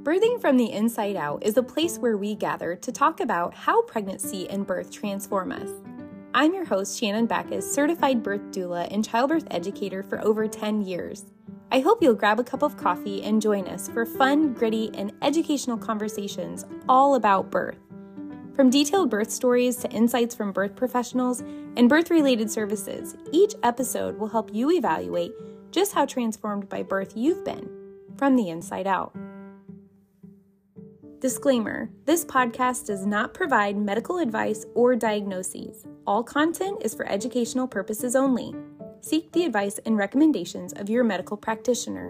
Birthing from the Inside Out is a place where we gather to talk about how pregnancy and birth transform us. I'm your host, Shannon Backus, certified birth doula and childbirth educator for over 10 years. I hope you'll grab a cup of coffee and join us for fun, gritty, and educational conversations all about birth. From detailed birth stories to insights from birth professionals and birth-related services, each episode will help you evaluate just how transformed by birth you've been from the inside out. Disclaimer: this podcast does not provide medical advice or diagnoses. All content is for educational purposes only. Seek the advice and recommendations of your medical practitioner.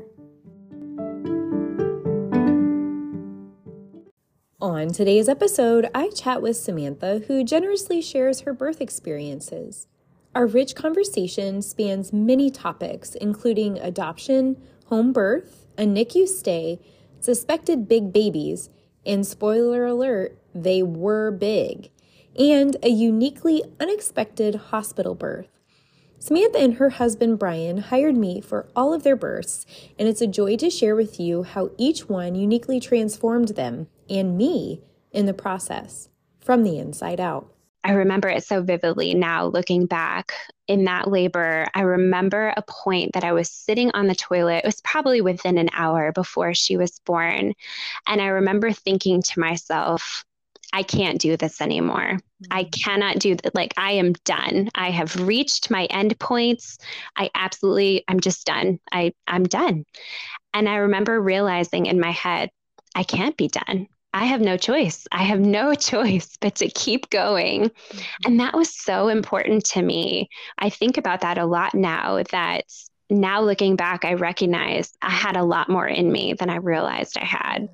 On today's episode, I chat with Samantha, who generously shares her birth experiences. Our rich conversation spans many topics, including adoption, home birth, a NICU stay, suspected big babies, and spoiler alert, they were big, and a uniquely unexpected hospital birth. Samantha and her husband Brian hired me for all of their births, and it's a joy to share with you how each one uniquely transformed them and me in the process, from the inside out. I remember it so vividly now looking back in that labor. I remember a point that I was sitting on the toilet. It was probably within an hour before she was born. And I remember thinking to myself, I can't do this anymore. I cannot do that. Like, I am done. I have reached my end points. I'm just done. I'm done. And I remember realizing in my head, I can't be done. I have no choice. I have no choice but to keep going. And that was so important to me. I think about that a lot now, that now looking back, I recognize I had a lot more in me than I realized I had.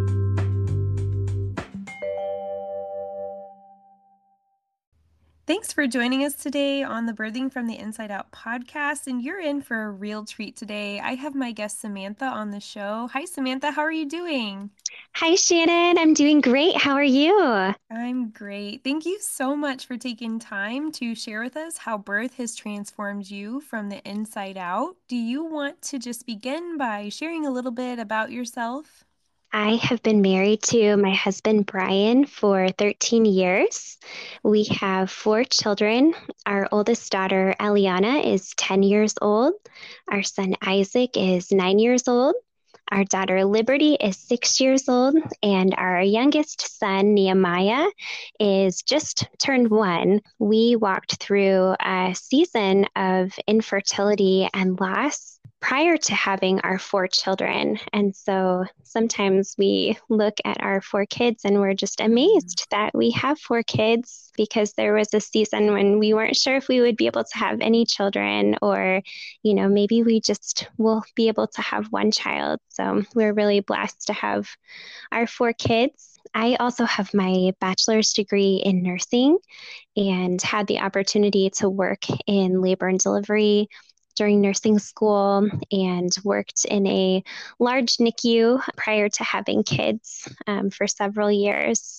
Thanks for joining us today on the Birthing from the Inside Out podcast, and you're in for a real treat today. I have my guest Samantha on the show. Hi, Samantha. How are you doing? Hi, Shannon. I'm doing great. How are you? I'm great. Thank you so much for taking time to share with us how birth has transformed you from the inside out. Do you want to just begin by sharing a little bit about yourself? I have been married to my husband, Brian, for 13 years. We have 4 children. Our oldest daughter, Eliana, is 10 years old. Our son, Isaac, is 9 years old. Our daughter, Liberty, is 6 years old. And our youngest son, Nehemiah, is just turned 1. We walked through a season of infertility and loss prior to having our 4 children. And so sometimes we look at our 4 kids and we're just amazed that we have 4 kids, because there was a season when we weren't sure if we would be able to have any children, or, maybe we just will be able to have 1 child. So we're really blessed to have our 4 kids. I also have my bachelor's degree in nursing and had the opportunity to work in labor and delivery during nursing school, and worked in a large NICU prior to having kids for several years.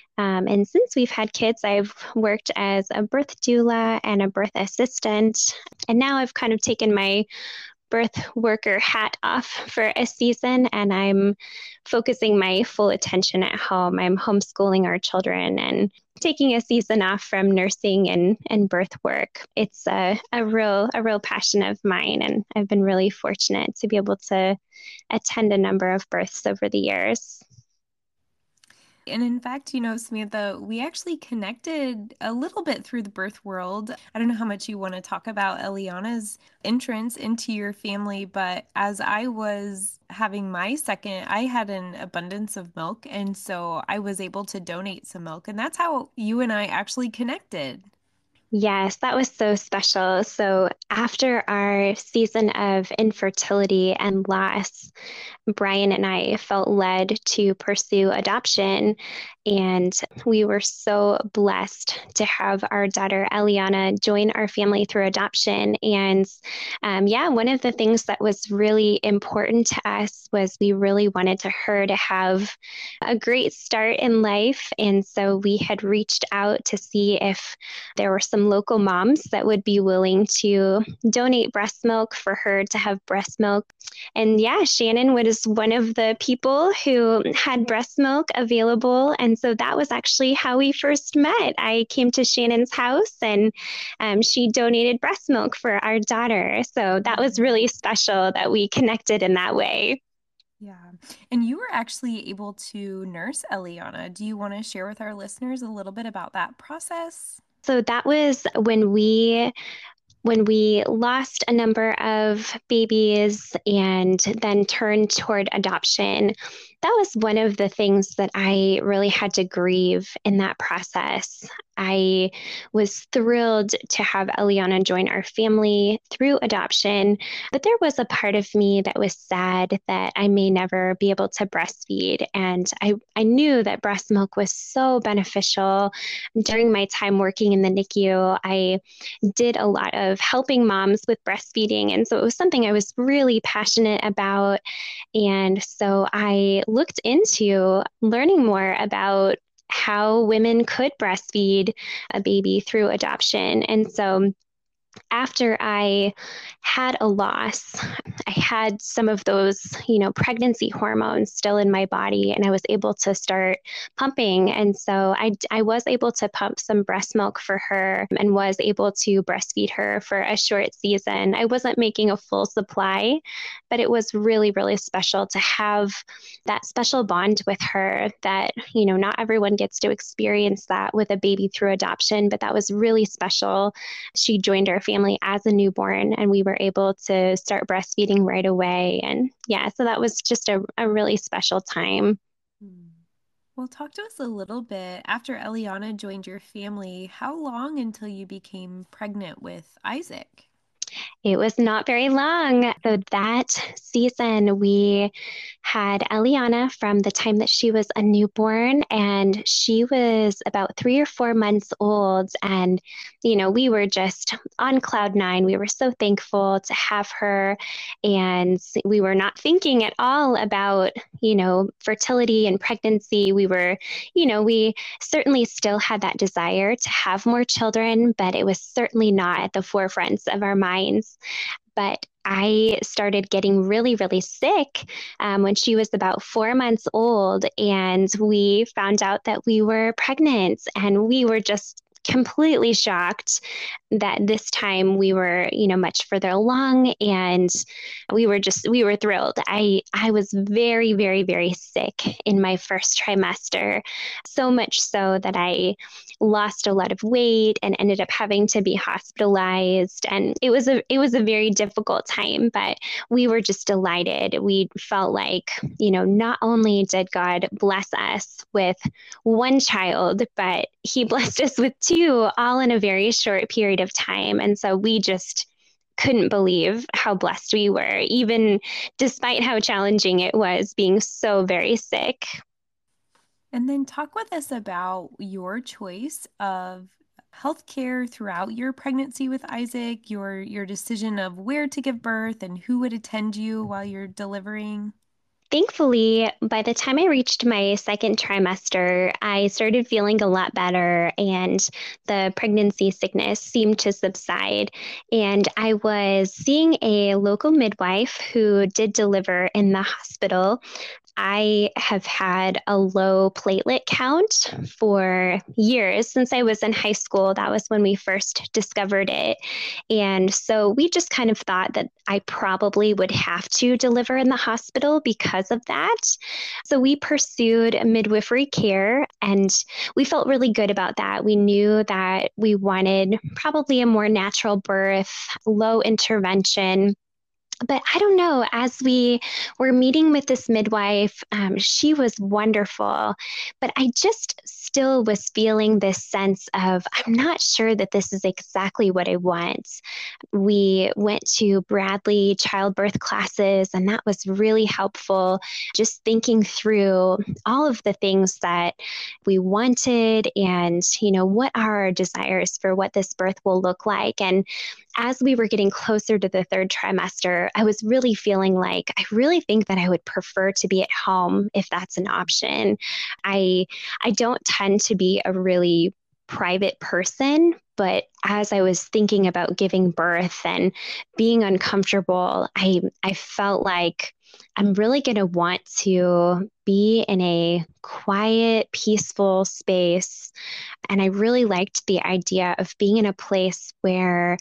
And since we've had kids, I've worked as a birth doula and a birth assistant. And now I've kind of taken my birth worker hat off for a season, and I'm focusing my full attention at home. I'm homeschooling our children and taking a season off from nursing and birth work. It's a real passion of mine, and I've been really fortunate to be able to attend a number of births over the years. And in fact, Samantha, we actually connected a little bit through the birth world. I don't know how much you want to talk about Eliana's entrance into your family, but as I was having my second, I had an abundance of milk. And so I was able to donate some milk. And that's how you and I actually connected. Yes, that was so special. So after our season of infertility and loss, Brian and I felt led to pursue adoption. And we were so blessed to have our daughter Eliana join our family through adoption. And one of the things that was really important to us was we really wanted her to have a great start in life. And so we had reached out to see if there were some some local moms that would be willing to donate breast milk for her to have breast milk. And yeah, Shannon was one of the people who had breast milk available. And so that was actually how we first met. I came to Shannon's house and she donated breast milk for our daughter. So that was really special that we connected in that way. Yeah. And you were actually able to nurse Eliana. Do you want to share with our listeners a little bit about that process? So that was when we lost a number of babies and then turned toward adoption. That was one of the things that I really had to grieve in that process. I was thrilled to have Eliana join our family through adoption, but there was a part of me that was sad that I may never be able to breastfeed. And I knew that breast milk was so beneficial. During my time working in the NICU, I did a lot of helping moms with breastfeeding. And so it was something I was really passionate about. And so I looked into learning more about how women could breastfeed a baby through adoption. And so after I had a loss, I had some of those, pregnancy hormones still in my body, and I was able to start pumping. And so I was able to pump some breast milk for her and was able to breastfeed her for a short season. I wasn't making a full supply, but it was really, really special to have that special bond with her that, not everyone gets to experience that with a baby through adoption, but that was really special. She joined our family as a newborn, and we were able to start breastfeeding right away. And yeah, so that was just a really special time. Well, talk to us a little bit. After Eliana joined your family, how long until you became pregnant with Isaac? It was not very long. So that season, we had Eliana from the time that she was a newborn, and she was about 3 or 4 months old. And, we were just on cloud nine. We were so thankful to have her. And we were not thinking at all about, fertility and pregnancy. We certainly still had that desire to have more children, but it was certainly not at the forefront of our minds. But I started getting really, really sick when she was about 4 months old, and we found out that we were pregnant, and we were just completely shocked that this time we were, much further along, and we were thrilled. I was very, very, very sick in my first trimester, so much so that I lost a lot of weight and ended up having to be hospitalized. And it was a very difficult time, but we were just delighted. We felt like, not only did God bless us with one child, but he blessed us with two, all in a very short period of time. And so we just couldn't believe how blessed we were, even despite how challenging it was being so very sick. And then talk with us about your choice of healthcare throughout your pregnancy with Isaac, your decision of where to give birth and who would attend you while you're delivering. Thankfully, by the time I reached my second trimester, I started feeling a lot better, and the pregnancy sickness seemed to subside. And I was seeing a local midwife who did deliver in the hospital. I have had a low platelet count for years since I was in high school. That was when we first discovered it. And so we just kind of thought that I probably would have to deliver in the hospital because of that. So we pursued midwifery care, and we felt really good about that. We knew that we wanted probably a more natural birth, low intervention. But I don't know, as we were meeting with this midwife, she was wonderful, but I just still was feeling this sense of, I'm not sure that this is exactly what I want. We went to Bradley childbirth classes, and that was really helpful, just thinking through all of the things that we wanted and, what are our desires for what this birth will look like. And as we were getting closer to the third trimester, I was really feeling like I really think that I would prefer to be at home if that's an option. I don't tend to be a really private person, But as I was thinking about giving birth and being uncomfortable, I felt like I'm really going to want to be in a quiet, peaceful space. And I really liked the idea of being in a place where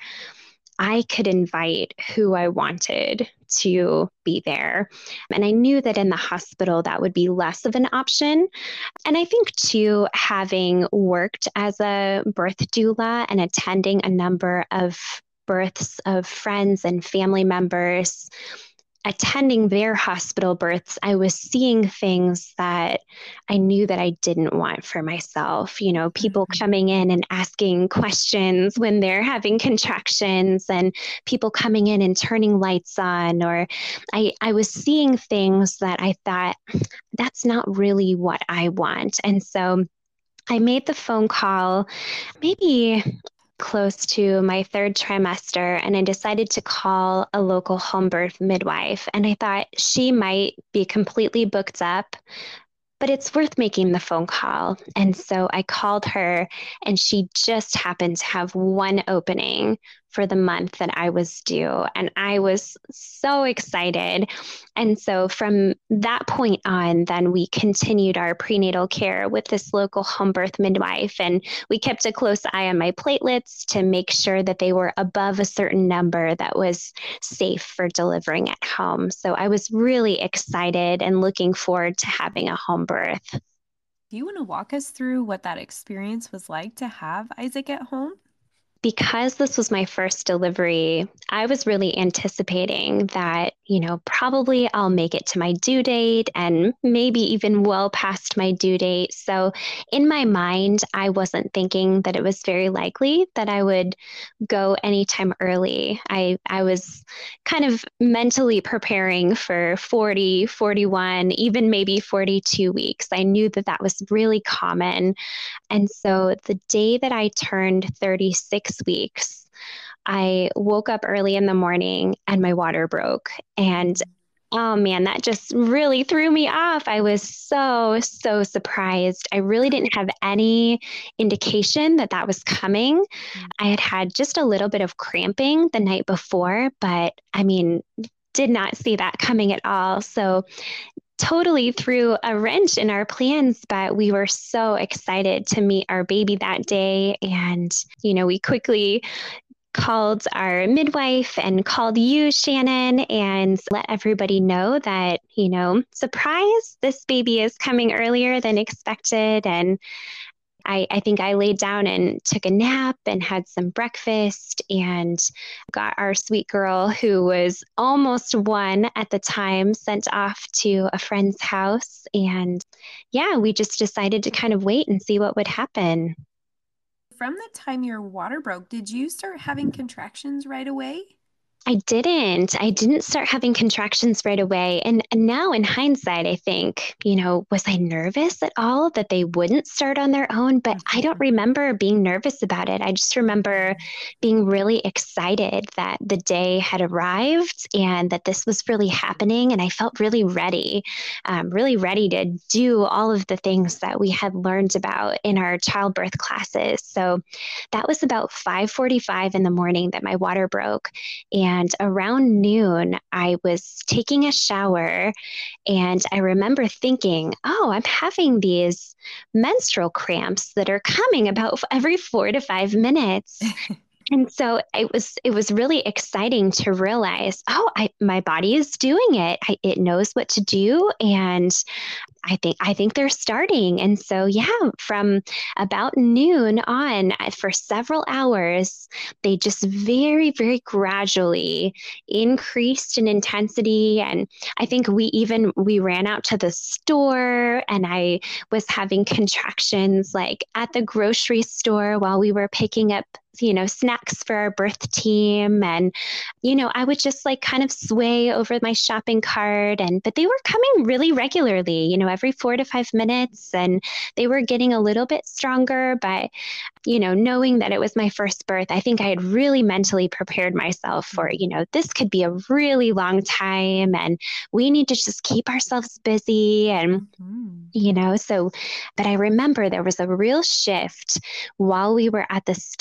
I could invite who I wanted to be there. And I knew that in the hospital, that would be less of an option. And I think, too, having worked as a birth doula and attending a number of births of friends and family members, attending their hospital births, I was seeing things that I knew that I didn't want for myself. You know, people coming in and asking questions when they're having contractions, and people coming in and turning lights on, or I was seeing things that I thought, that's not really what I want. And so I made the phone call maybe close to my third trimester, and I decided to call a local home birth midwife. And I thought she might be completely booked up, but it's worth making the phone call. And so I called her, and she just happened to have one opening for the month that I was due. And I was so excited. And so from that point on, then we continued our prenatal care with this local home birth midwife. And we kept a close eye on my platelets to make sure that they were above a certain number that was safe for delivering at home. So I was really excited and looking forward to having a home birth. Do you want to walk us through what that experience was like to have Isaac at home? Because this was my first delivery, I was really anticipating that, probably I'll make it to my due date and maybe even well past my due date. So in my mind, I wasn't thinking that it was very likely that I would go anytime early. I was kind of mentally preparing for 40, 41, even maybe 42 weeks. I knew that that was really common. And so the day that I turned 36 weeks, I woke up early in the morning and my water broke. And oh man, that just really threw me off. I was so, so surprised. I really didn't have any indication that that was coming. I had had just a little bit of cramping the night before, but did not see that coming at all. So totally threw a wrench in our plans, but we were so excited to meet our baby that day. And, we quickly called our midwife and called you, Shannon, and let everybody know that, surprise, this baby is coming earlier than expected. And I think I laid down and took a nap and had some breakfast and got our sweet girl, who was almost 1 at the time, sent off to a friend's house. And yeah, we just decided to kind of wait and see what would happen. From the time your water broke, did you start having contractions right away? I didn't start having contractions right away. And now in hindsight, I think, was I nervous at all that they wouldn't start on their own? But I don't remember being nervous about it. I just remember being really excited that the day had arrived and that this was really happening. And I felt really ready to do all of the things that we had learned about in our childbirth classes. So that was about 5:45 in the morning that my water broke. And around noon, I was taking a shower, and I remember thinking, oh, I'm having these menstrual cramps that are coming about every 4 to 5 minutes. And so it was really exciting to realize, my body is doing it. It knows what to do. And I think they're starting. And so, yeah, from about noon on, for several hours, they just very, very gradually increased in intensity. And I think we ran out to the store, and I was having contractions like at the grocery store while we were picking up snacks for our birth team. And, I would just kind of sway over my shopping cart, but they were coming really regularly, every 4 to 5 minutes, and they were getting a little bit stronger. But, knowing that it was my first birth, I think I had really mentally prepared myself for, this could be a really long time, and we need to just keep ourselves busy. And, but I remember there was a real shift while we were at the store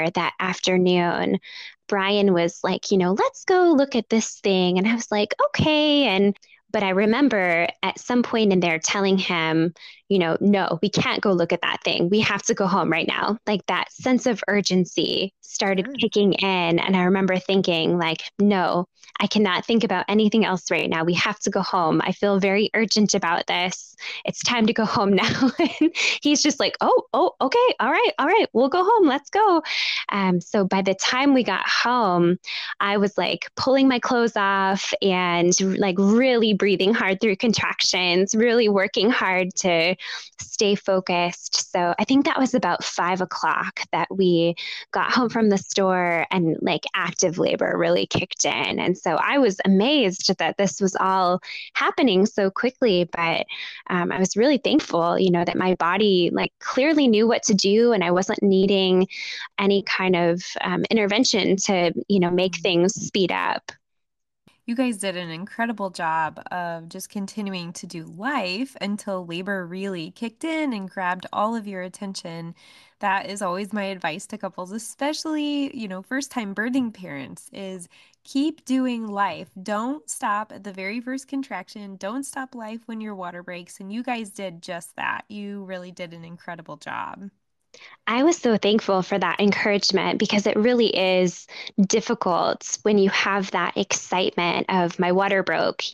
labor that afternoon, Brian was like, let's go look at this thing. And I was like, okay. But I remember at some point in there telling him, no, we can't go look at that thing. We have to go home right now. Like that sense of urgency started Sure. kicking in. And I remember thinking, like, no, I cannot think about anything else right now. We have to go home. I feel very urgent about this. It's time to go home now. And he's just like, oh, okay. All right. We'll go home. Let's go. So by the time we got home, I was like pulling my clothes off and like really breathing hard through contractions, really working hard to stay focused. So I think that was about 5 o'clock that we got home from the store and like active labor really kicked in. And so I was amazed that this was all happening so quickly. But I was really thankful, that my body like clearly knew what to do and I wasn't needing any kind of intervention to, make things speed up. You guys did an incredible job of just continuing to do life until labor really kicked in and grabbed all of your attention. That is always my advice to couples, especially, first-time birthing parents, is keep doing life. Don't stop at the very first contraction. Don't stop life when your water breaks. And you guys did just that. You really did an incredible job. I was so thankful for that encouragement because it really is difficult when you have that excitement of my water broke.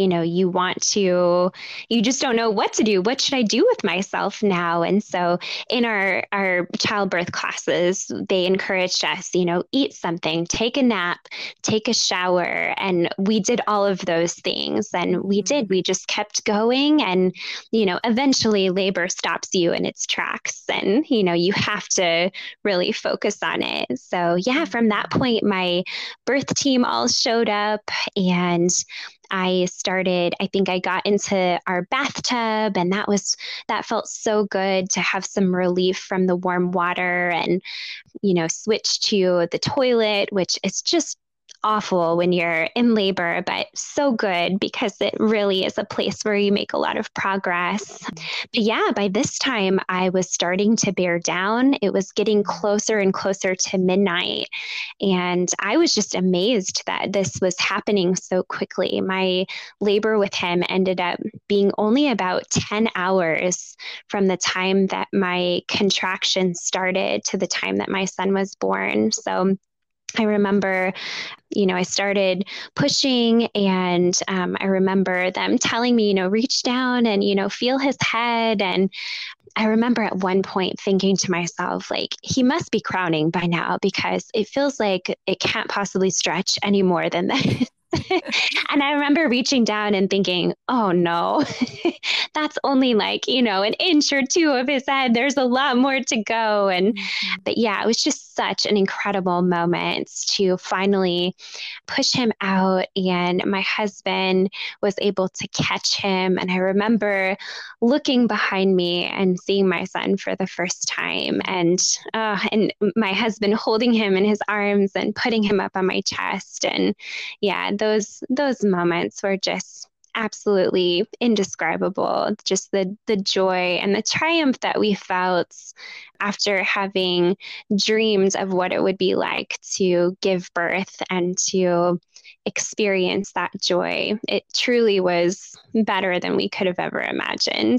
You just don't know what to do. What should I do with myself now? And so in our childbirth classes, they encouraged us, eat something, take a nap, take a shower. And we did all of those things. And we just kept going. And, eventually labor stops you in its tracks. And, you have to really focus on it. So yeah, from that point, my birth team all showed up and I think I got into our bathtub and that felt so good to have some relief from the warm water and, switch to the toilet, which is just awful when you're in labor, but so good because it really is a place where you make a lot of progress. But yeah, by this time I was starting to bear down. It was getting closer and closer to midnight. And I was just amazed that this was happening so quickly. My labor with him ended up being only about 10 hours from the time that my contractions started to the time that my son was born. So I remember, I started pushing and I remember them telling me, reach down and, feel his head. And I remember at one point thinking to myself, like, he must be crowning by now because it feels like it can't possibly stretch any more than that. And I remember reaching down and thinking, oh no, that's only like, an inch or two of his head. There's a lot more to go. But yeah, it was just such an incredible moment to finally push him out. And my husband was able to catch him. And I remember looking behind me and seeing my son for the first time and my husband holding him in his arms and putting him up on my chest. And yeah, those moments were just absolutely indescribable. Just the joy and the triumph that we felt after having dreamed of what it would be like to give birth and to experience that joy. It truly was better than we could have ever imagined.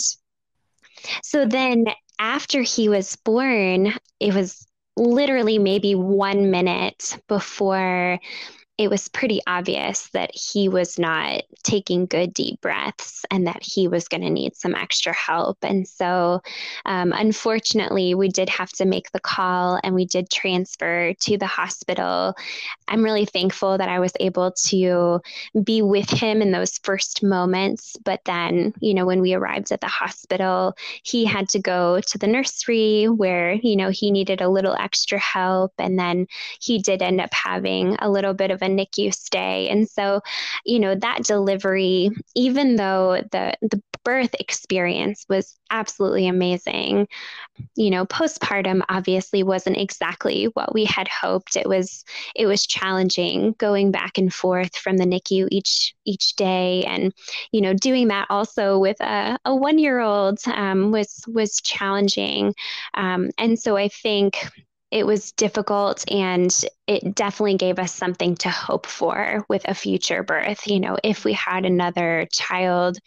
So then after he was born, it was literally maybe 1 minute before it was pretty obvious that he was not taking good deep breaths and that he was going to need some extra help. And so, unfortunately, we did have to make the call and we did transfer to the hospital. I'm really thankful that I was able to be with him in those first moments. But then, when we arrived at the hospital, he had to go to the nursery where, he needed a little extra help. And then he did end up having a little bit of a NICU stay. And so, that delivery, even though the birth experience was absolutely amazing, postpartum obviously wasn't exactly what we had hoped. It was challenging going back and forth from the NICU each day. And, doing that also with a 1-year-old was challenging. And so I think it was difficult, and it definitely gave us something to hope for with a future birth. If we had another child,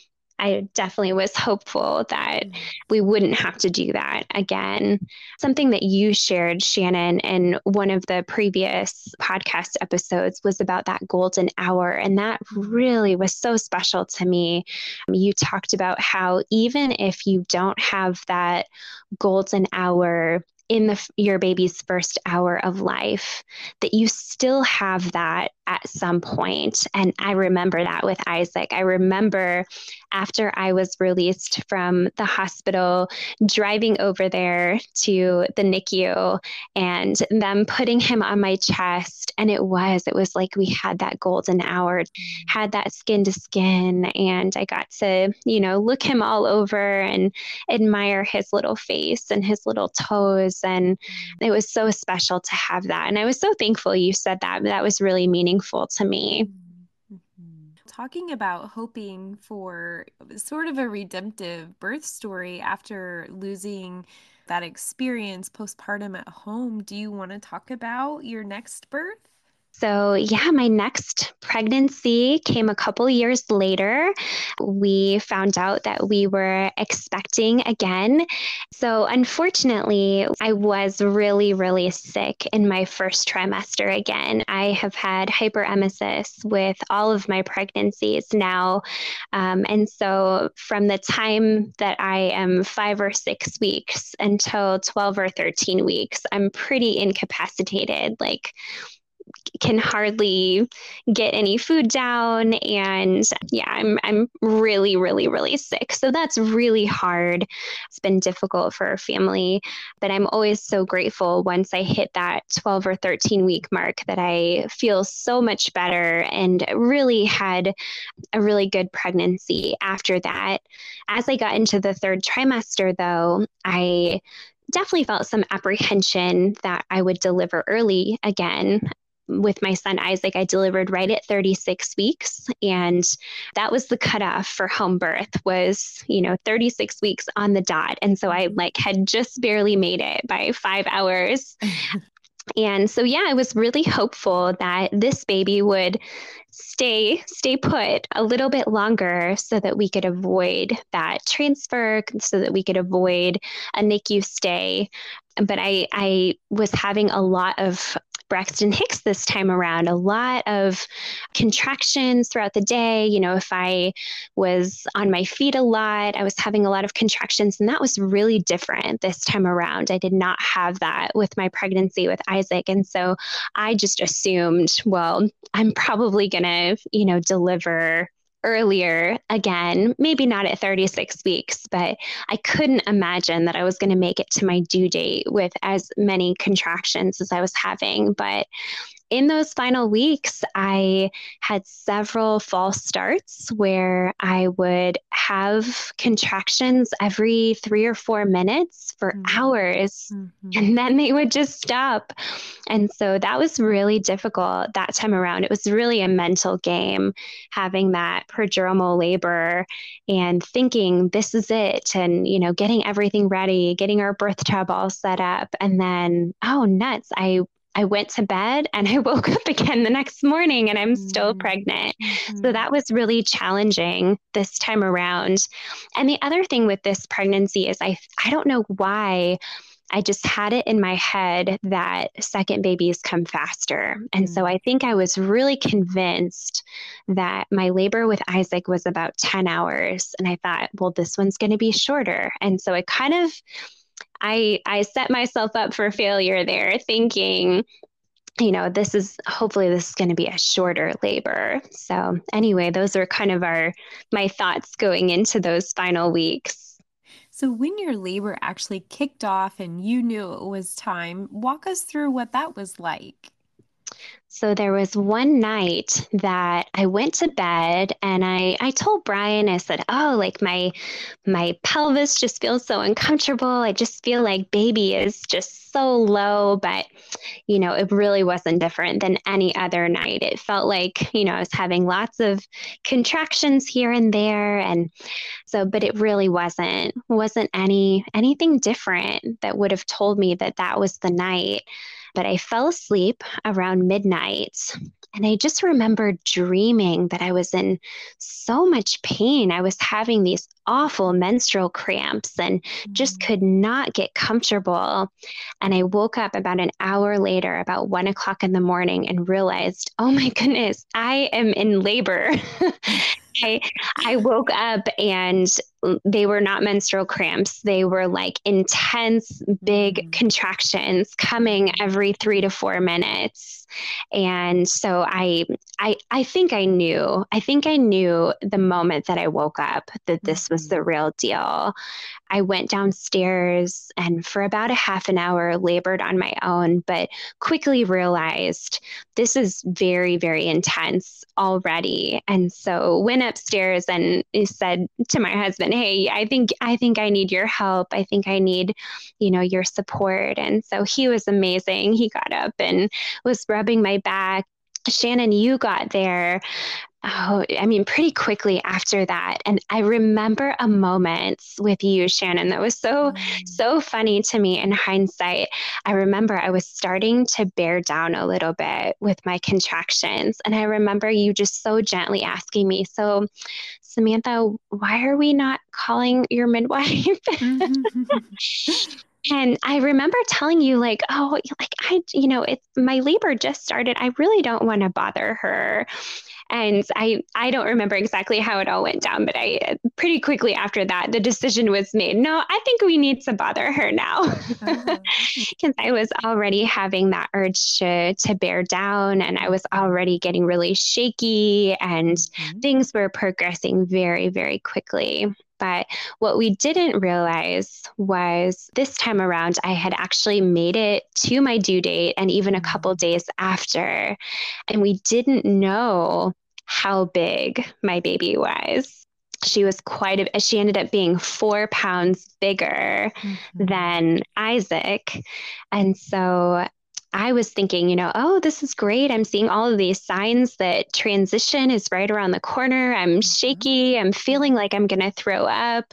I definitely was hopeful that we wouldn't have to do that again. Something that you shared, Shannon, in one of the previous podcast episodes was about that golden hour. And that really was so special to me. You talked about how even if you don't have that golden hour in your baby's first hour of life, that you still have that at some point. And I remember that with Isaac. I remember after I was released from the hospital, driving over there to the NICU and them putting him on my chest. And it was like we had that golden hour, had that skin to skin. And I got to, look him all over and admire his little face and his little toes. And it was so special to have that. And I was so thankful you said that. That was really meaningful to me. Talking about hoping for sort of a redemptive birth story after losing that experience postpartum at home, do you want to talk about your next birth? So, yeah, my next pregnancy came a couple years later. We found out that we were expecting again. So, unfortunately, I was really, really sick in my first trimester again. I have had hyperemesis with all of my pregnancies now. And so, from the time that I am 5 or 6 weeks until 12 or 13 weeks, I'm pretty incapacitated. Like, can hardly get any food down. And yeah, I'm really, really, really sick. So that's really hard. It's been difficult for our family, but I'm always so grateful once I hit that 12 or 13 week mark that I feel so much better and really had a really good pregnancy after that. As I got into the third trimester, though, I definitely felt some apprehension that I would deliver early again. With my son Isaac, I delivered right at 36 weeks. And that was the cutoff for home birth was, 36 weeks on the dot. And so I had just barely made it by 5 hours. And so, yeah, I was really hopeful that this baby would stay put a little bit longer so that we could avoid that transfer, so that we could avoid a NICU stay. But I was having a lot of Braxton Hicks this time around, a lot of contractions throughout the day. If I was on my feet a lot, I was having a lot of contractions, and that was really different this time around. I did not have that with my pregnancy with Isaac. And so I just assumed, well, I'm probably going to, deliver earlier again, maybe not at 36 weeks, but I couldn't imagine that I was going to make it to my due date with as many contractions as I was having. But in those final weeks, I had several false starts where I would have contractions every 3 or 4 minutes for hours, and then they would just stop. And so that was really difficult that time around. It was really a mental game having that prodromal labor and thinking this is it, and, getting everything ready, getting our birth tub all set up. And then, oh, nuts. I went to bed and I woke up again the next morning and I'm still pregnant. So that was really challenging this time around. And the other thing with this pregnancy is I don't know why I just had it in my head that second babies come faster. And so I think I was really convinced that my labor with Isaac was about 10 hours. And I thought, well, this one's going to be shorter. And so it kind of, I set myself up for failure there, thinking, hopefully this is going to be a shorter labor. So anyway, those are kind of my thoughts going into those final weeks. So when your labor actually kicked off and you knew it was time, walk us through what that was like. So there was one night that I went to bed and I told Brian, I said, oh, like my pelvis just feels so uncomfortable. I just feel like baby is just so low, but it really wasn't different than any other night. It felt like, I was having lots of contractions here and there. And so, but it really wasn't anything different that would have told me that that was the night. But I fell asleep around midnight. And I just remember dreaming that I was in so much pain. I was having these awful menstrual cramps and just could not get comfortable. And I woke up about an hour later, about 1 o'clock in the morning, and realized, oh my goodness, I am in labor. I woke up and they were not menstrual cramps. They were like intense, big contractions coming every 3 to 4 minutes. And so I think I knew. I think I knew the moment that I woke up that this was the real deal. I went downstairs and for about a half an hour labored on my own, but quickly realized this is very, very intense already. And so went upstairs and said to my husband, hey, I think I need your help. I think I need, your support. And so he was amazing. He got up and was rubbing my back. Shannon, you got there. Oh, I mean, pretty quickly after that. And I remember a moment with you, Shannon, that was so funny to me in hindsight. I remember I was starting to bear down a little bit with my contractions. And I remember you just so gently asking me, so Samantha, why are we not calling your midwife? And I remember telling you it's my labor just started. I really don't want to bother her. And I don't remember exactly how it all went down, but I pretty quickly after that, the decision was made. No, I think we need to bother her now because I was already having that urge to bear down and I was already getting really shaky and things were progressing very, very quickly. But what we didn't realize was this time around, I had actually made it to my due date and even a couple days after. And we didn't know how big my baby was. She ended up being 4 pounds bigger than Isaac. And so I was thinking, oh, this is great. I'm seeing all of these signs that transition is right around the corner. I'm shaky. I'm feeling like I'm going to throw up.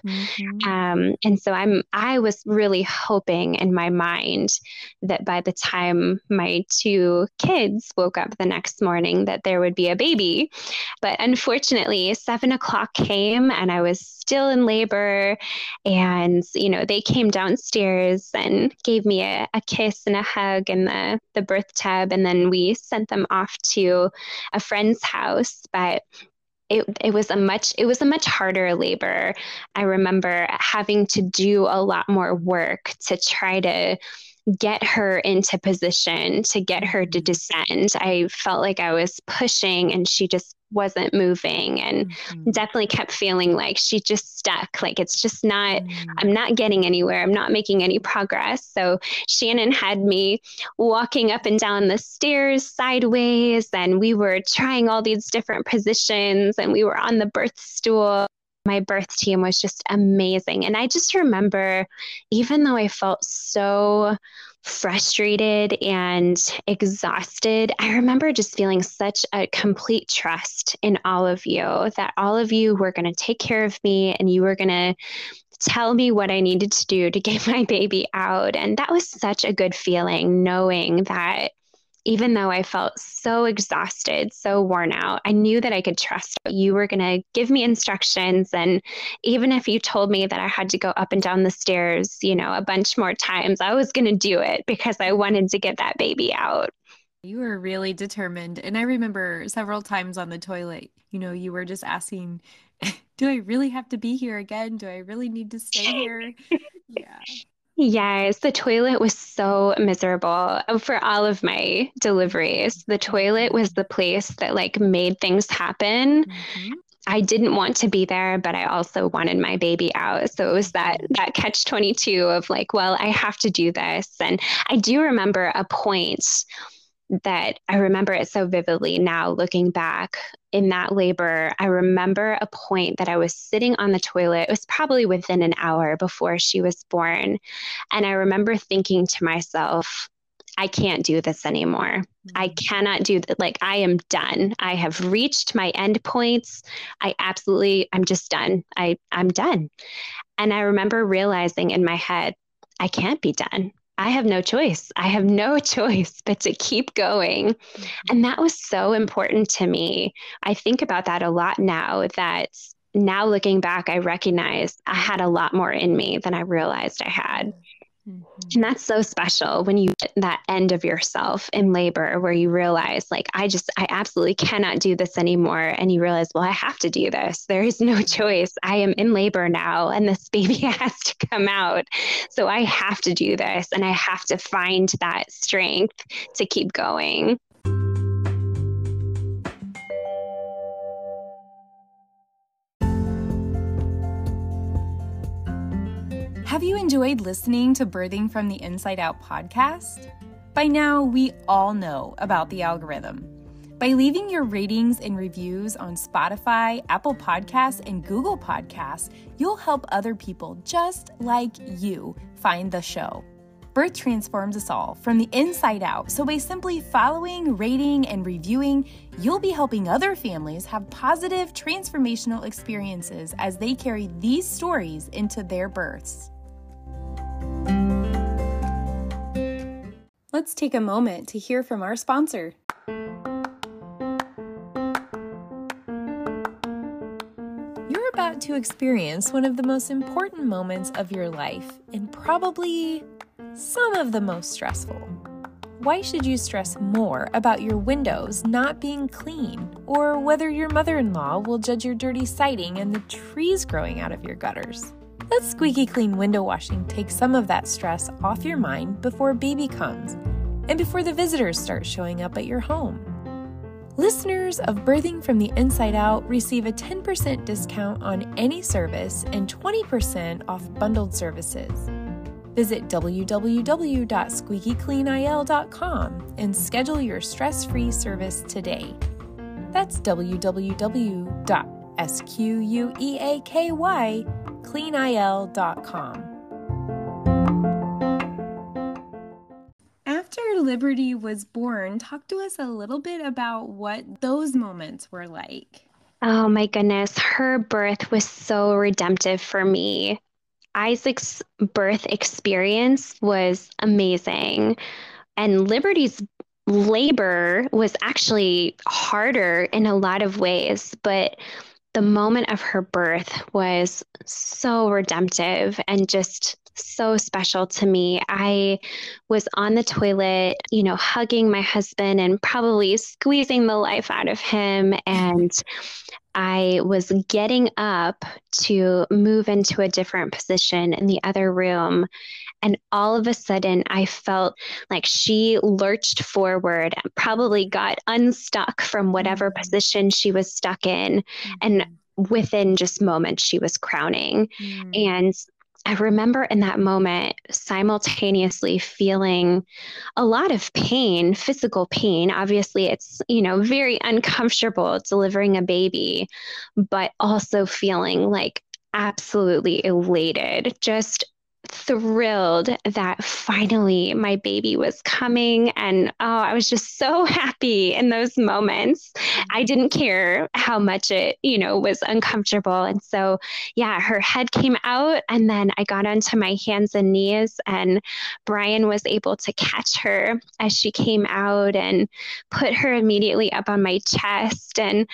And so I was really hoping in my mind that by the time my 2 kids woke up the next morning that there would be a baby. But unfortunately, 7 o'clock came and I was still in labor. And, they came downstairs and gave me a kiss and a hug in the birth tub. And then we sent them off to a friend's house. But it was a much harder labor. I remember having to do a lot more work to try to get her into position, to get her to descend. I felt like I was pushing and she just wasn't moving and definitely kept feeling like she just stuck. Like it's just not, I'm not getting anywhere. I'm not making any progress. So Shannon had me walking up and down the stairs sideways and we were trying all these different positions and we were on the birth stool. My birth team was just amazing. And I just remember, even though I felt so frustrated and exhausted, I remember just feeling such a complete trust in all of you, that all of you were going to take care of me and you were going to tell me what I needed to do to get my baby out. And that was such a good feeling, knowing that even though I felt so exhausted, so worn out, I knew that I could trust you were going to give me instructions. And even if you told me that I had to go up and down the stairs, a bunch more times, I was going to do it because I wanted to get that baby out. You were really determined. And I remember several times on the toilet, you were just asking, do I really have to be here again? Do I really need to stay here? Yeah. Yes, the toilet was so miserable for all of my deliveries. The toilet was the place that made things happen. I didn't want to be there, but I also wanted my baby out. So it was that catch-22 of well, I have to do this. And I do remember a point that I remember it so vividly now looking back in that labor. I remember a point that I was sitting on the toilet. It was probably within an hour before she was born. And I remember thinking to myself, I can't do this anymore. I cannot do that. Like, I am done. I have reached my end points. I'm just done. I'm done. And I remember realizing in my head, I can't be done. I have no choice. I have no choice but to keep going. And that was so important to me. I think about that a lot now, that now looking back, I recognize I had a lot more in me than I realized I had. And that's so special when you get that end of yourself in labor where you realize, like, I absolutely cannot do this anymore. And you realize, well, I have to do this. There is no choice. I am in labor now, and this baby has to come out. So I have to do this, and I have to find that strength to keep going. Have you enjoyed listening to Birthing from the Inside Out podcast? By now, we all know about the algorithm. By leaving your ratings and reviews on Spotify, Apple Podcasts, and Google Podcasts, you'll help other people just like you find the show. Birth transforms us all from the inside out, so by simply following, rating, and reviewing, you'll be helping other families have positive, transformational experiences as they carry these stories into their births. Let's take a moment to hear from our sponsor. You're about to experience one of the most important moments of your life, and probably some of the most stressful. Why should you stress more about your windows not being clean, or whether your mother-in-law will judge your dirty siding and the trees growing out of your gutters? Let Squeaky Clean Window Washing take some of that stress off your mind before baby comes and before the visitors start showing up at your home. Listeners of Birthing from the Inside Out receive a 10% discount on any service and 20% off bundled services. Visit www.squeakycleanil.com and schedule your stress-free service today. That's www.squeakycleanil.com. After Liberty was born, talk to us a little bit about what those moments were like. Oh my goodness, her birth was so redemptive for me. Isaac's birth experience was amazing, and Liberty's labor was actually harder in a lot of ways, but the moment of her birth was so redemptive and just so special to me. I was on the toilet, hugging my husband and probably squeezing the life out of him. And I was getting up to move into a different position in the other room. And all of a sudden, I felt like she lurched forward and probably got unstuck from whatever position she was stuck in. And within just moments, she was crowning. And I remember in that moment simultaneously feeling a lot of pain, physical pain. Obviously, it's, very uncomfortable delivering a baby, but also feeling like absolutely elated, just thrilled that finally my baby was coming. And I was just so happy in those moments. I didn't care how much it, was uncomfortable. And so, her head came out, and then I got onto my hands and knees, and Brian was able to catch her as she came out and put her immediately up on my chest. And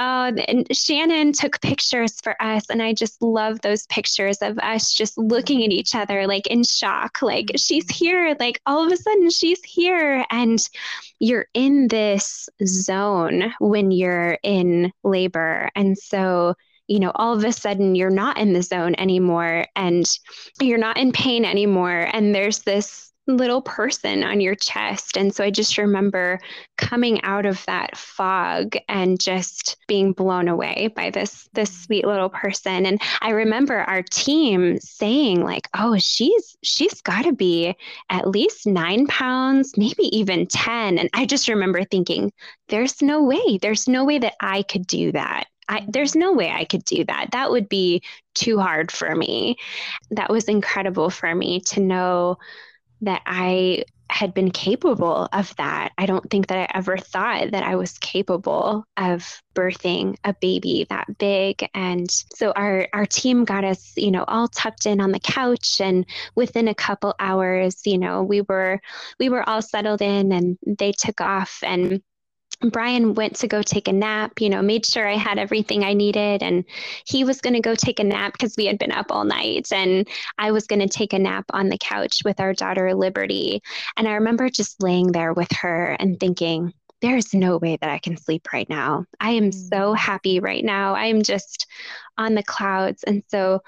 Shannon took pictures for us. And I just love those pictures of us just looking at each other, like in shock, like she's here, like all of a sudden she's here. And you're in this zone when you're in labor. And so, all of a sudden you're not in the zone anymore, and you're not in pain anymore. And there's this little person on your chest. And so I just remember coming out of that fog and just being blown away by this sweet little person. And I remember our team saying like, oh, she's got to be at least 9 pounds, maybe even 10. And I just remember thinking, there's no way that I could do that. There's no way I could do that. That would be too hard for me. That was incredible for me to know that I had been capable of that. I don't think that I ever thought that I was capable of birthing a baby that big. And so our team got us, all tucked in on the couch, and within a couple hours, we were all settled in, and they took off, and Brian went to go take a nap, made sure I had everything I needed. And he was going to go take a nap because we had been up all night. And I was going to take a nap on the couch with our daughter, Liberty. And I remember just laying there with her and thinking, there's no way that I can sleep right now. I am so happy right now. I am just on the clouds. And so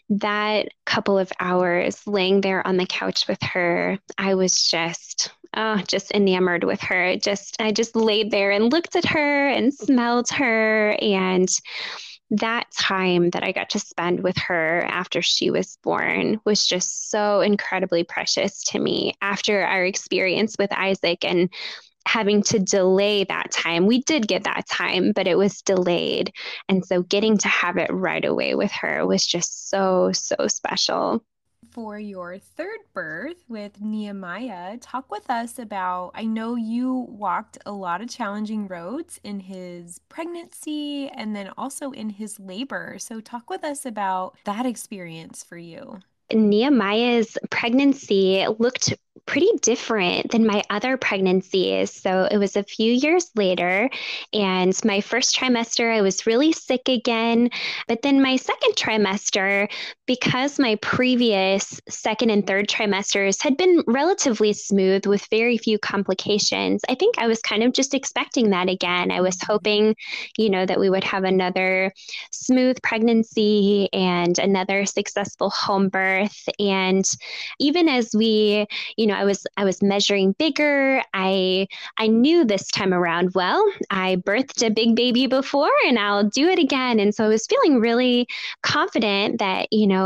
that couple of hours laying there on the couch with her, I was just enamored with her. I just laid there and looked at her and smelled her. And that time that I got to spend with her after she was born was just so incredibly precious to me. After our experience with Isaac and having to delay that time, we did get that time, but it was delayed. And so getting to have it right away with her was just so, so special. For your third birth with Nehemiah, talk with us about, I know you walked a lot of challenging roads in his pregnancy and then also in his labor. So talk with us about that experience for you. Nehemiah's pregnancy looked pretty different than my other pregnancies. So it was a few years later, and my first trimester, I was really sick again. But then my second trimester, because my previous second and third trimesters had been relatively smooth with very few complications, I think I was kind of just expecting that again. I was hoping, that we would have another smooth pregnancy and another successful home birth. And even as I was measuring bigger, I knew this time around, well, I birthed a big baby before and I'll do it again. And so I was feeling really confident that,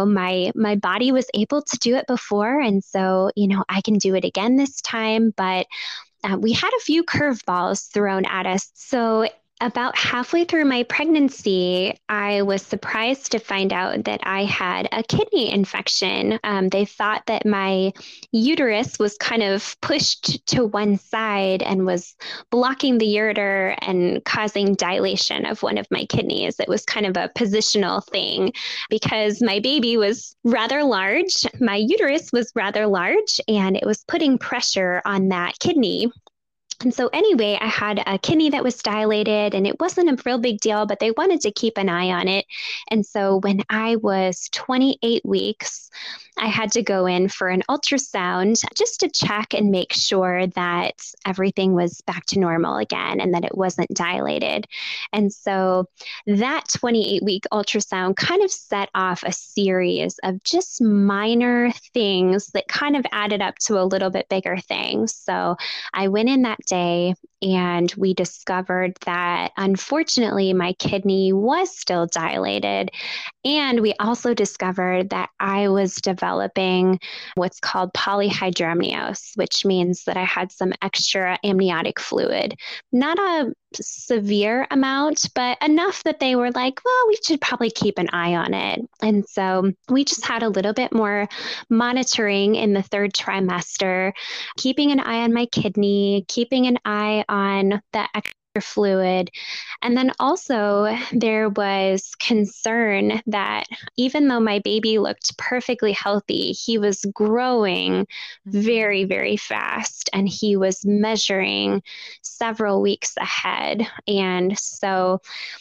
my body was able to do it before. And so, I can do it again this time. But we had a few curveballs thrown at us. So about halfway through my pregnancy, I was surprised to find out that I had a kidney infection. They thought that my uterus was kind of pushed to one side and was blocking the ureter and causing dilation of one of my kidneys. It was kind of a positional thing because my baby was rather large. My uterus was rather large, and it was putting pressure on that kidney. And so anyway, I had a kidney that was dilated, and it wasn't a real big deal, but they wanted to keep an eye on it. And so when I was 28 weeks, I had to go in for an ultrasound just to check and make sure that everything was back to normal again and that it wasn't dilated. And so that 28-week ultrasound kind of set off a series of just minor things that kind of added up to a little bit bigger things. So I went in that day, and we discovered that unfortunately my kidney was still dilated. And we also discovered that I was developing what's called polyhydramnios, which means that I had some extra amniotic fluid. Not a severe amount, but enough that they were like, well, we should probably keep an eye on it. And so we just had a little bit more monitoring in the third trimester, keeping an eye on my kidney, keeping an eye on the extra fluid. And then also there was concern that even though my baby looked perfectly healthy, he was growing very, very fast, and he was measuring several weeks ahead. And so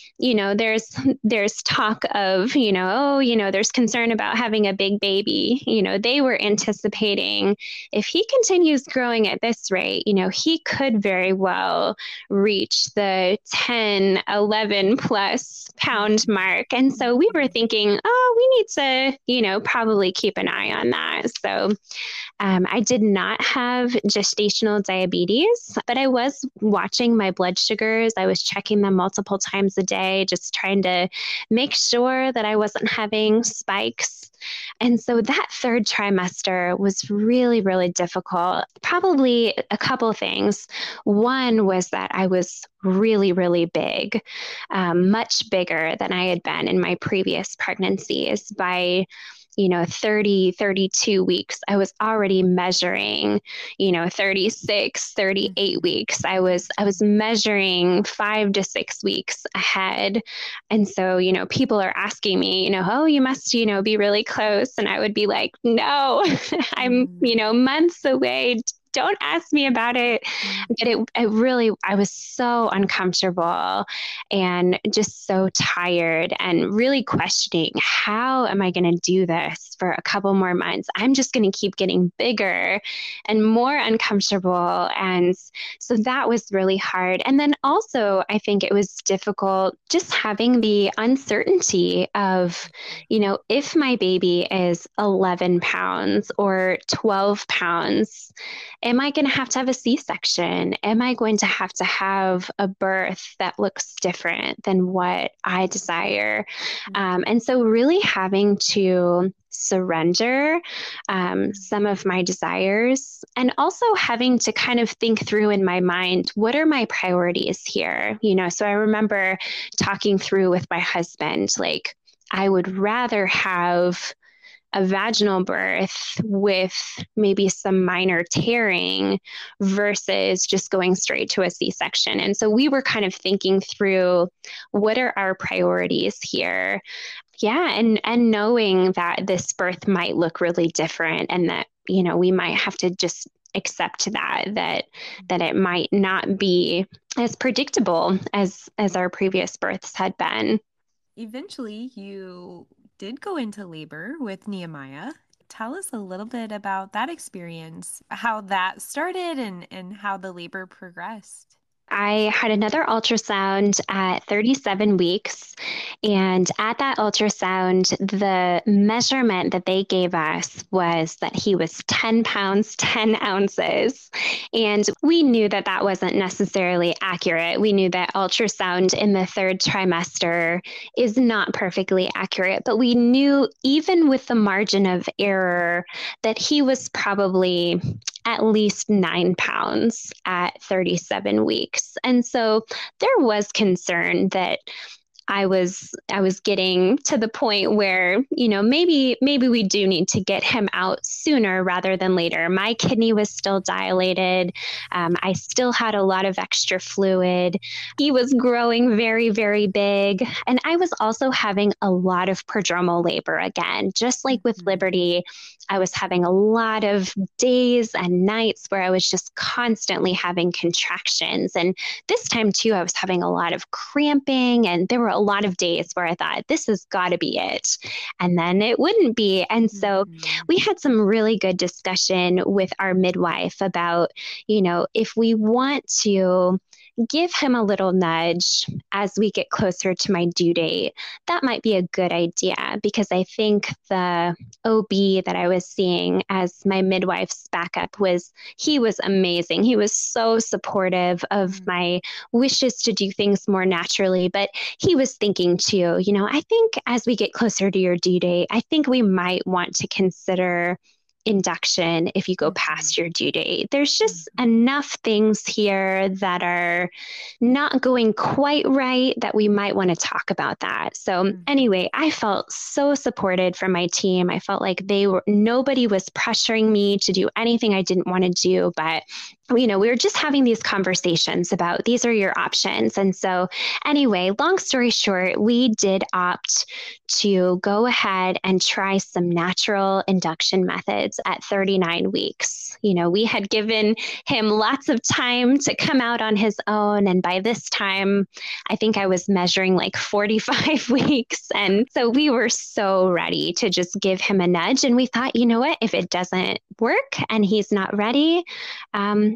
there's talk of, there's concern about having a big baby. They were anticipating if he continues growing at this rate, he could very well reach the 10, 11 plus pound mark. And so we were thinking, oh, we need to, probably keep an eye on that. So I did not have gestational diabetes, but I was watching my blood sugars. I was checking them multiple times a day, just trying to make sure that I wasn't having spikes. And so that third trimester was really, really difficult. Probably a couple of things. One was that I was really, really big, much bigger than I had been in my previous pregnancies. By 30, 32 weeks, I was already measuring, 36, 38 weeks. I was measuring 5 to 6 weeks ahead. And so, people are asking me, oh, you must, be really close. And I would be like, no, I'm, months away. Don't ask me about it. But I was so uncomfortable and just so tired and really questioning, how am I going to do this for a couple more months? I'm just going to keep getting bigger and more uncomfortable. And so that was really hard. And then also, I think it was difficult just having the uncertainty of, if my baby is 11 pounds or 12 pounds, am I going to have a C-section? Am I going to have a birth that looks different than what I desire? And so really having to surrender some of my desires, and also having to kind of think through in my mind, what are my priorities here? So I remember talking through with my husband, like, I would rather have a vaginal birth with maybe some minor tearing versus just going straight to a C-section. And so we were kind of thinking through, what are our priorities here? Yeah. And knowing that this birth might look really different, and that, we might have to just accept that it might not be as predictable as our previous births had been. Eventually, you did go into labor with Nehemiah. Tell us a little bit about that experience, how that started and how the labor progressed. I had another ultrasound at 37 weeks. And at that ultrasound, the measurement that they gave us was that he was 10 pounds, 10 ounces. And we knew that that wasn't necessarily accurate. We knew that ultrasound in the third trimester is not perfectly accurate, but we knew, even with the margin of error, that he was probably at least 9 pounds at 37 weeks. And so there was concern that I was getting to the point where, maybe we do need to get him out sooner rather than later. My kidney was still dilated. I still had a lot of extra fluid. He was growing very, very big. And I was also having a lot of prodromal labor again. Just like with Liberty, I was having a lot of days and nights where I was just constantly having contractions. And this time too, I was having a lot of cramping, and there were a lot of days where I thought, this has got to be it. And then it wouldn't be. And so we had some really good discussion with our midwife about, if we want to give him a little nudge as we get closer to my due date, that might be a good idea, because I think the OB that I was seeing as my midwife's backup he was amazing. He was so supportive of my wishes to do things more naturally, but he was thinking too, I think as we get closer to your due date, I think we might want to consider induction if you go past your due date. There's just enough things here that are not going quite right that we might want to talk about that. So anyway, I felt so supported from my team. I felt like nobody was pressuring me to do anything I didn't want to do, but we were just having these conversations about, these are your options. And so anyway, long story short, we did opt to go ahead and try some natural induction methods at 39 weeks. We had given him lots of time to come out on his own. And by this time, I think I was measuring like 45 weeks. And so we were so ready to just give him a nudge. And we thought, you know what, if it doesn't work and he's not ready,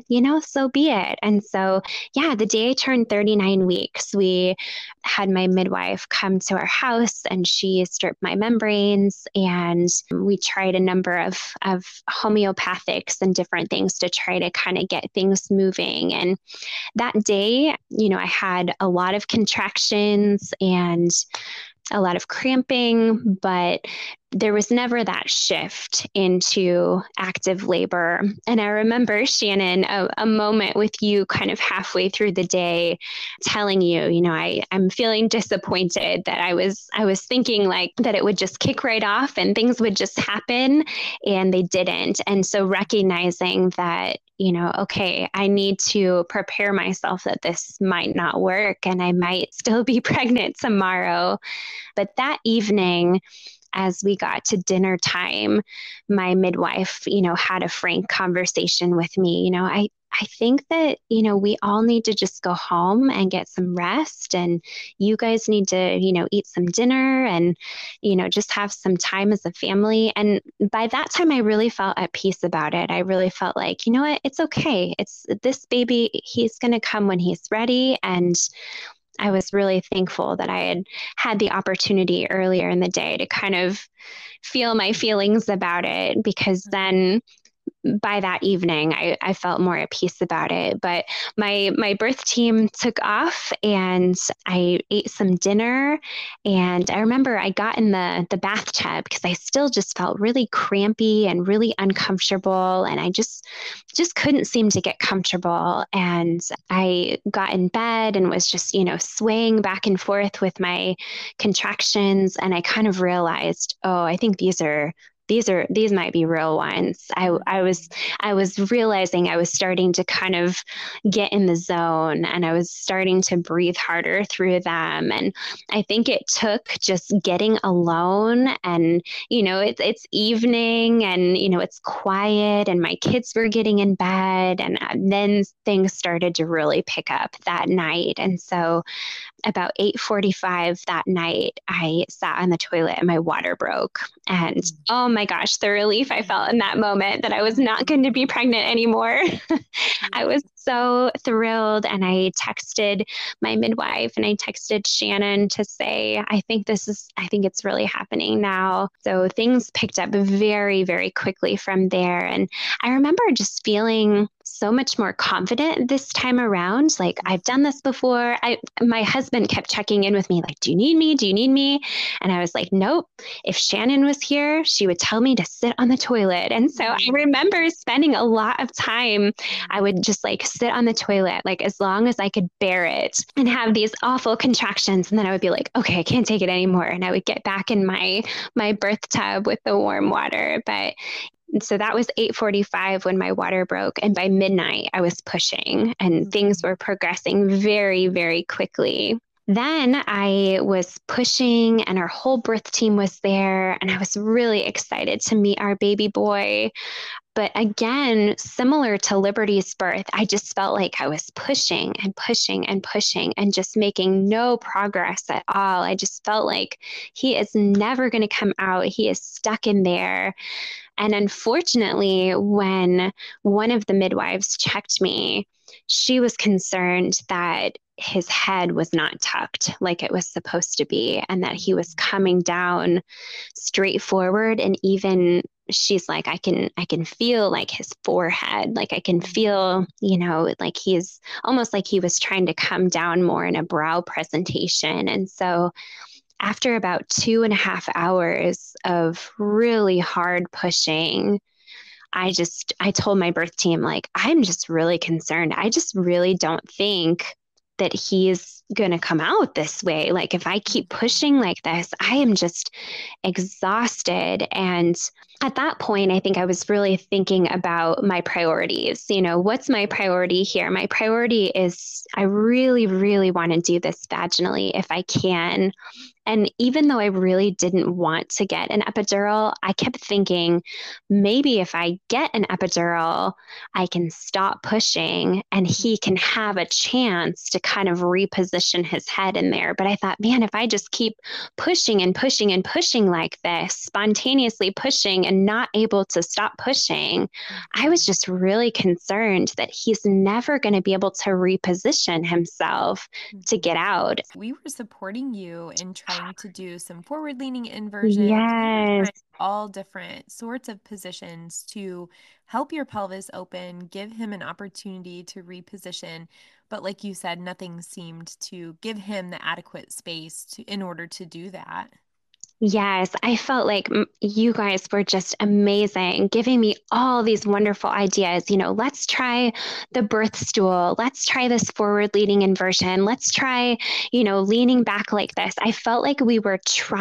so be it. And so, yeah, the day I turned 39 weeks, we had my midwife come to our house and she stripped my membranes, and we tried a number of homeopathics and different things to try to kind of get things moving. And that day, I had a lot of contractions and a lot of cramping, but there was never that shift into active labor. And I remember, Shannon, a moment with you kind of halfway through the day telling you, I'm feeling disappointed that I was thinking like that it would just kick right off and things would just happen, and they didn't. And so recognizing that, okay, I need to prepare myself that this might not work and I might still be pregnant tomorrow. But that evening, as we got to dinner time, my midwife, had a frank conversation with me. I think that, we all need to just go home and get some rest, and you guys need to, eat some dinner and, just have some time as a family. And by that time, I really felt at peace about it. I really felt like, you know what, it's okay. It's this baby, he's going to come when he's ready. And I was really thankful that I had the opportunity earlier in the day to kind of feel my feelings about it, because then by that evening, I felt more at peace about it. But my birth team took off and I ate some dinner. And I remember I got in the bathtub because I still just felt really crampy and really uncomfortable. And I just couldn't seem to get comfortable. And I got in bed and was just, swaying back and forth with my contractions. And I kind of realized, oh, I think these might be real ones. I was realizing I was starting to kind of get in the zone, and I was starting to breathe harder through them. And I think it took just getting alone, and, it's evening and, it's quiet and my kids were getting in bed, and then things started to really pick up that night. And so about 8:45 that night, I sat on the toilet and my water broke. And oh my gosh, the relief I felt in that moment that I was not going to be pregnant anymore. I was so thrilled. And I texted my midwife and I texted Shannon to say, I think it's really happening now. So things picked up very, very quickly from there. And I remember just feeling so much more confident this time around. Like, I've done this before. My husband kept checking in with me, like, do you need me? Do you need me? And I was like, nope. If Shannon was here, she would tell me to sit on the toilet. And so I remember spending a lot of time, I would just sit on the toilet, like as long as I could bear it, and have these awful contractions. And then I would be like, okay, I can't take it anymore. And I would get back in my birth tub with the warm water. But so that was 8:45 when my water broke. And by midnight, I was pushing and things were progressing very, very quickly. Then I was pushing and our whole birth team was there. And I was really excited to meet our baby boy. But again, similar to Liberty's birth, I just felt like I was pushing and pushing and pushing and just making no progress at all. I just felt like he is never going to come out. He is stuck in there. And unfortunately, when one of the midwives checked me, she was concerned that his head was not tucked like it was supposed to be, and that he was coming down straight forward. And even she's like, I can feel like his forehead, like I can feel, like he's almost like he was trying to come down more in a brow presentation. And so after about 2.5 hours of really hard pushing, I told my birth team, like, I'm just really concerned. I just really don't think that he's going to come out this way. Like, if I keep pushing like this, I am just exhausted. And at that point, I think I was really thinking about my priorities. What's my priority here? My priority is I really, really want to do this vaginally if I can. And even though I really didn't want to get an epidural, I kept thinking maybe if I get an epidural, I can stop pushing and he can have a chance to kind of reposition his head in there. But I thought, man, if I just keep pushing and pushing and pushing like this, spontaneously pushing and not able to stop pushing, I was just really concerned that he's never going to be able to reposition himself to get out. We were supporting you in trying to do some forward leaning inversions. We were Yes. trying all different sorts of positions to help your pelvis open, give him an opportunity to reposition. But like you said, nothing seemed to give him the adequate space in order to do that. Yes, I felt like you guys were just amazing, giving me all these wonderful ideas. Let's try the birth stool. Let's try this forward leaning inversion. Let's try, leaning back like this. I felt like we were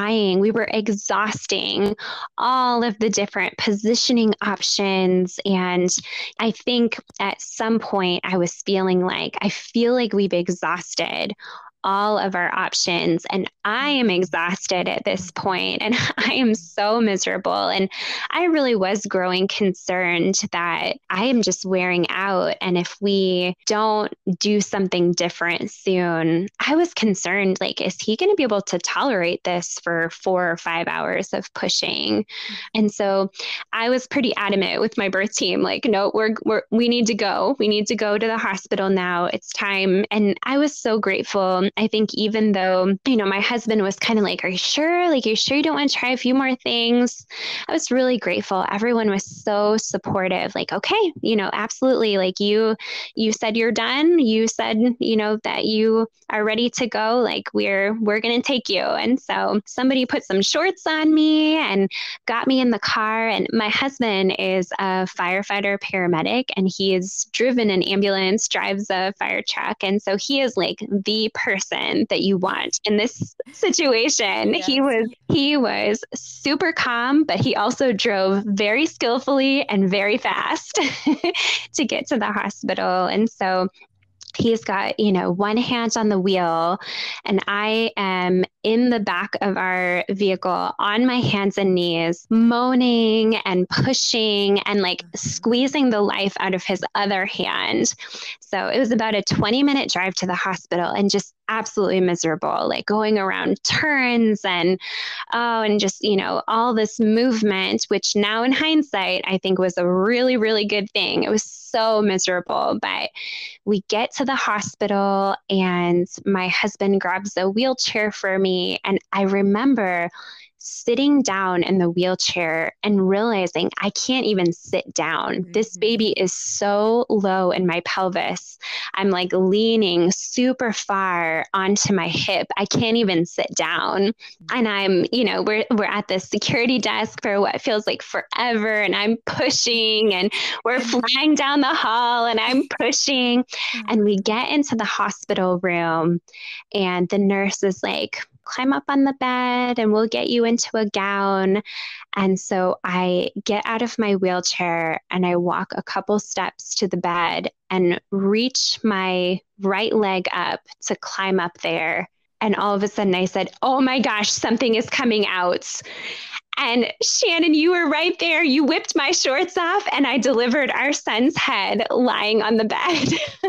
exhausting all of the different positioning options. And I think at some point I was feeling like, I feel like we've exhausted all of our options. And I am exhausted at this point, and I am so miserable. And I really was growing concerned that I am just wearing out. And if we don't do something different soon, I was concerned, like, is he going to be able to tolerate this for 4 or 5 hours of pushing? And so I was pretty adamant with my birth team, like, no, we need to go. We need to go to the hospital now. It's time. And I was so grateful. I think even though, my husband was kind of like, are you sure? Like, you sure you don't want to try a few more things? I was really grateful. Everyone was so supportive. Like, okay, absolutely. Like you said you're done. You said, that you are ready to go. Like we're going to take you. And so somebody put some shorts on me and got me in the car. And my husband is a firefighter paramedic, and he has driven an ambulance, drives a fire truck. And so he is like the person that you want in this situation. Yes. He was super calm, but he also drove very skillfully and very fast to get to the hospital. And so he's got, one hand on the wheel, and I am in the back of our vehicle on my hands and knees, moaning and pushing and like squeezing the life out of his other hand. So it was about a 20-minute drive to the hospital, and just absolutely miserable, like going around turns and just, all this movement, which now in hindsight, I think was a really, really good thing. It was so miserable, but we get to the hospital and my husband grabs a wheelchair for me. And I remember sitting down in the wheelchair and realizing I can't even sit down. Mm-hmm. This baby is so low in my pelvis. I'm like leaning super far onto my hip. I can't even sit down. And I'm, we're at the security desk for what feels like forever. And I'm pushing, and we're flying down the hall, and I'm pushing. And we get into the hospital room, and the nurse is like, climb up on the bed and we'll get you into a gown. And so I get out of my wheelchair and I walk a couple steps to the bed and reach my right leg up to climb up there. And all of a sudden I said, oh my gosh, something is coming out. And Shannon, you were right there. You whipped my shorts off and I delivered our son's head lying on the bed.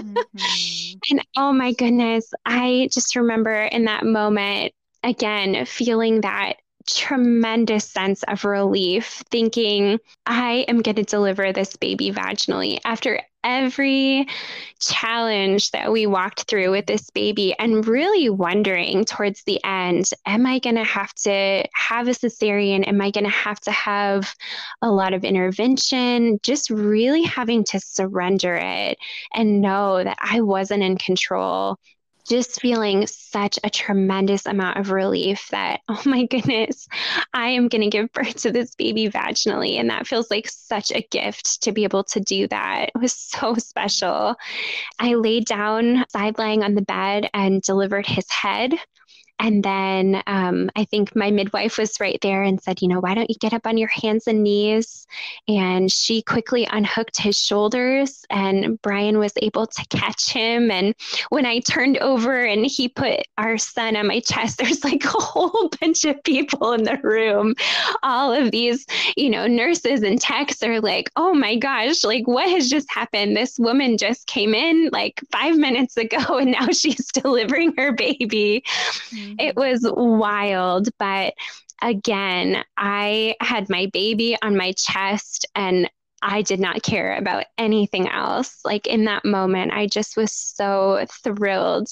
Mm-hmm. And oh my goodness, I just remember in that moment, again, feeling that tremendous sense of relief, thinking, I am going to deliver this baby vaginally after every challenge that we walked through with this baby, and really wondering towards the end, am I going to have to have a cesarean? Am I going to have a lot of intervention? Just really having to surrender it and know that I wasn't in control. Just feeling such a tremendous amount of relief that, oh my goodness, I am going to give birth to this baby vaginally. And that feels like such a gift to be able to do that. It was so special. I laid down, side lying on the bed, and delivered his head. And then I think my midwife was right there and said, why don't you get up on your hands and knees? And she quickly unhooked his shoulders, and Brian was able to catch him. And when I turned over and he put our son on my chest, there's like a whole bunch of people in the room. All of these, nurses and techs are like, oh my gosh, like what has just happened? This woman just came in like 5 minutes ago and now she's delivering her baby. It was wild, but again, I had my baby on my chest and I did not care about anything else. Like in that moment, I just was so thrilled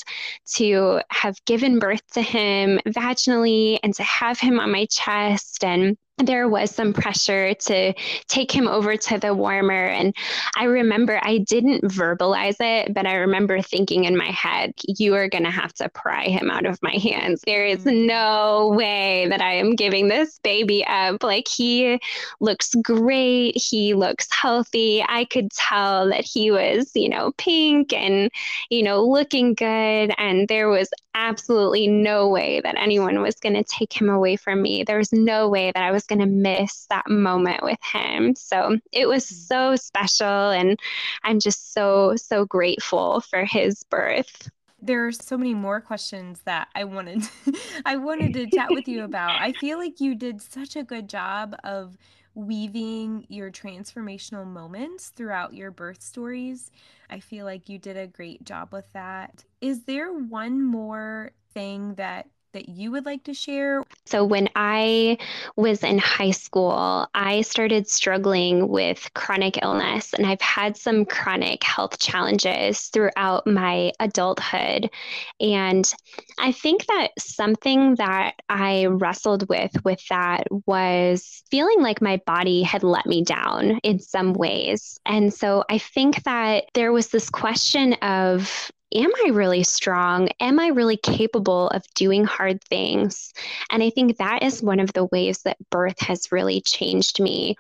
to have given birth to him vaginally and to have him on my chest. And there was some pressure to take him over to the warmer. And I remember I didn't verbalize it, but I remember thinking in my head, you are going to have to pry him out of my hands. There is no way that I am giving this baby up. Like he looks great. He looks healthy. I could tell that he was, pink and, looking good. And there was absolutely no way that anyone was going to take him away from me. There was no way that I was going to miss that moment with him. So it was so special. And I'm just so, so grateful for his birth. There are so many more questions that I wanted I wanted to chat with you about. I feel like you did such a good job of weaving your transformational moments throughout your birth stories. I feel like you did a great job with that. Is there one more thing that you would like to share? So when I was in high school, I started struggling with chronic illness, and I've had some chronic health challenges throughout my adulthood. And I think that something that I wrestled with that was feeling like my body had let me down in some ways. And so I think that there was this question of, am I really strong? Am I really capable of doing hard things? And I think that is one of the ways that birth has really changed me.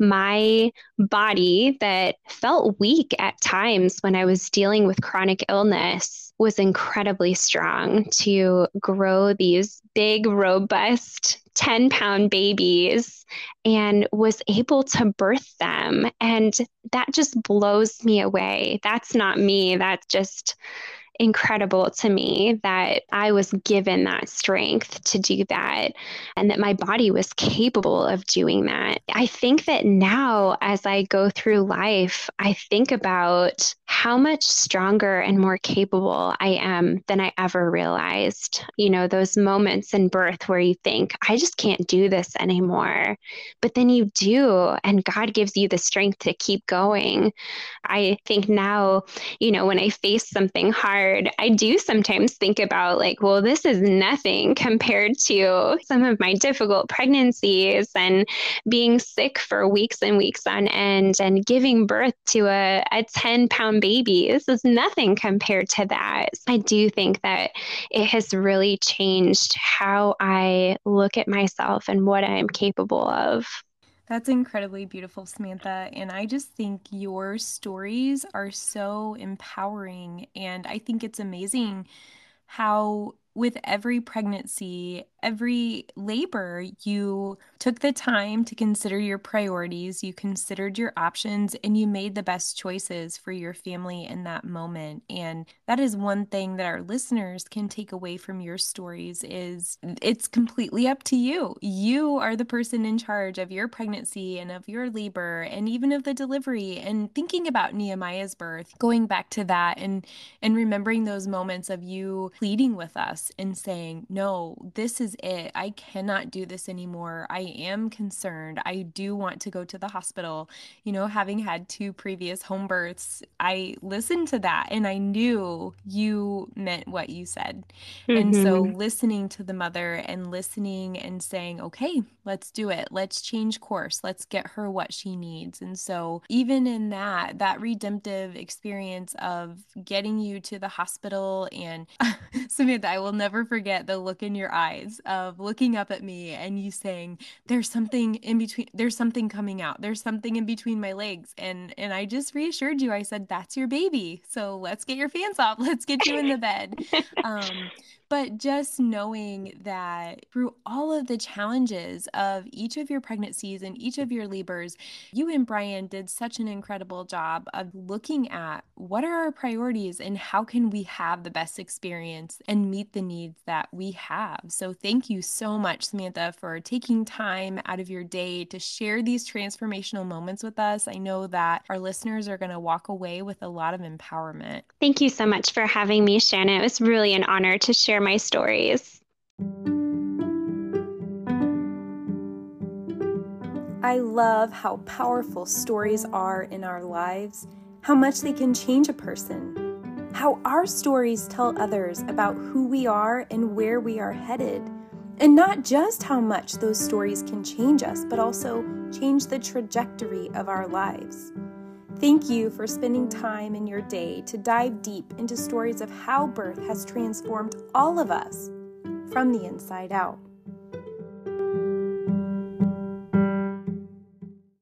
My body that felt weak at times when I was dealing with chronic illness was incredibly strong to grow these big, robust 10-pound babies and was able to birth them. And that just blows me away. That's not me. That's just incredible to me that I was given that strength to do that and that my body was capable of doing that. I think that now, as I go through life, I think about how much stronger and more capable I am than I ever realized. Those moments in birth where you think, I just can't do this anymore. But then you do, and God gives you the strength to keep going. I think now, when I face something hard, I do sometimes think about like, well, this is nothing compared to some of my difficult pregnancies and being sick for weeks and weeks on end and giving birth to a 10-pound baby. This is nothing compared to that. I do think that it has really changed how I look at myself and what I'm capable of. That's incredibly beautiful, Samantha. And I just think your stories are so empowering. And I think it's amazing how, with every pregnancy, every labor, you took the time to consider your priorities, you considered your options, and you made the best choices for your family in that moment. And that is one thing that our listeners can take away from your stories is it's completely up to you. You are the person in charge of your pregnancy and of your labor and even of the delivery. And thinking about Nehemiah's birth, going back to that and remembering those moments of you pleading with us and saying, no, this is it. I cannot do this anymore. I am concerned. I do want to go to the hospital. Having had 2 previous home births, I listened to that and I knew you meant what you said. And so listening to the mother and listening and saying, okay, let's do it. Let's change course. Let's get her what she needs. And so even in that redemptive experience of getting you to the hospital, and Samantha, I will never forget the look in your eyes of looking up at me and you saying, there's something in between, there's something coming out, there's something in between my legs. And I just reassured you. I said, that's your baby. So let's get your fans off. Let's get you in the bed. But just knowing that through all of the challenges of each of your pregnancies and each of your labors, you and Brian did such an incredible job of looking at what are our priorities and how can we have the best experience and meet the needs that we have. So thank you so much, Samantha, for taking time out of your day to share these transformational moments with us. I know that our listeners are going to walk away with a lot of empowerment. Thank you so much for having me, Shanna. It was really an honor to share my stories. I love how powerful stories are in our lives, how much they can change a person, how our stories tell others about who we are and where we are headed, and not just how much those stories can change us, but also change the trajectory of our lives. Thank you for spending time in your day to dive deep into stories of how birth has transformed all of us from the inside out.